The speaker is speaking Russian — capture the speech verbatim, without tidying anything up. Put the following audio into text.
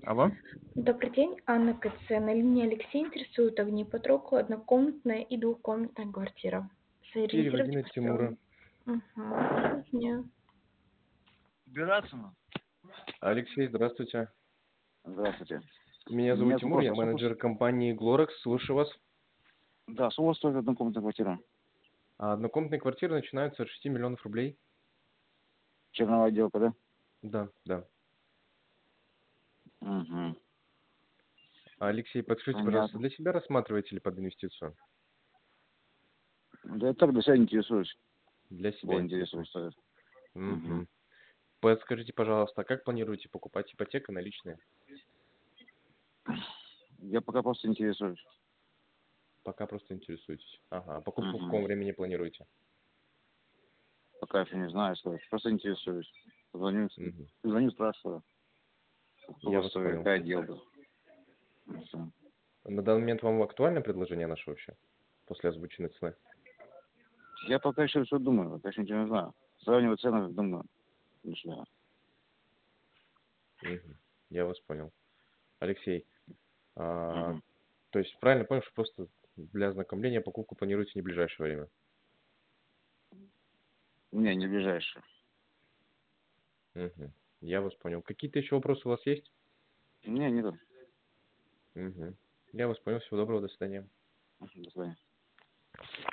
Алло. Добрый день, Анна КЦ. На линии Алексей интересует огни по троку, однокомнатная и двухкомнатная квартира. Переводи Сориентируйте на по Тимура. стоимости. Угу. Нет. Убираться надо. Алексей, здравствуйте. Здравствуйте. Меня У зовут меня Тимур, вопрос. я А сколько... с- менеджер компании Glorex. Слушаю вас. Да, сколько у вас стоит однокомнатная квартира? А однокомнатные квартиры начинаются от шести миллионов рублей. Черновая отделка, да? Да, да. Угу. Алексей, подскажите, пожалуйста, Понятно. для себя рассматриваете или под инвестицию? Да я так для себя интересуюсь. Для себя О, интересуюсь. интересуетесь. стоит. Угу. Угу. Подскажите, пожалуйста, а как планируете покупать? Ипотека, наличные? Я пока просто интересуюсь. Пока просто интересуетесь. Ага. А покупку в Угу. каком времени планируете? Пока еще не знаю, что. Просто интересуюсь. Звоню, Угу. звоню, спрашиваю. У Я вас вас стоит, понял. какая отделка? И всё. На данный момент вам актуально предложение наше вообще? После озвученной цены? Я пока еще все думаю, пока еще ничего не знаю. Сравниваю цены, думаю. Начинаю. Угу. Я вас понял. Алексей, а, Угу. то есть правильно понял, что просто для ознакомления покупку планируете не в ближайшее время? Не, не ближайшее. Угу. Я вас понял. Какие-то еще вопросы у вас есть? Не, нету. Угу. Я вас понял. Всего доброго. До свидания. До свидания.